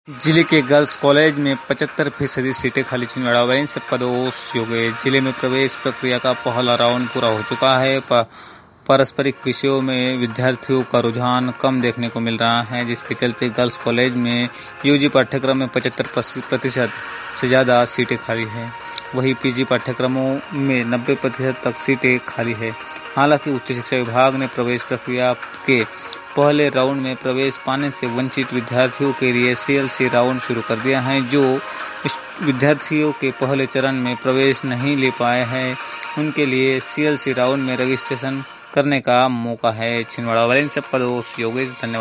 जिले के girls college में 75% सीटें खाली। छिंदवाड़ा वैलेंस पदोस योगेश। जिले में प्रवेश प्रक्रिया का पहला राउंड पूरा हो चुका है। पारस्परिक विषयों में विद्यार्थियों का रुझान कम देखने को मिल रहा है, जिसके चलते गर्ल्स कॉलेज में यूजी पाठ्यक्रम में 75% से ज़्यादा सीटें खाली हैं। वहीं पीजी पाठ्यक्रमों में 90% तक सीटें खाली है। हालांकि उच्च शिक्षा विभाग ने प्रवेश प्रक्रिया के पहले राउंड में प्रवेश पाने से वंचित विद्यार्थियों के लिए सीएलसी राउंड शुरू कर दिया है। जो विद्यार्थियों के पहले चरण में प्रवेश नहीं ले पाए हैं, उनके लिए सीएलसी राउंड में रजिस्ट्रेशन करने का मौका है। छिंदवाड़ा वैलेंस पदोस योगेश। धन्यवाद।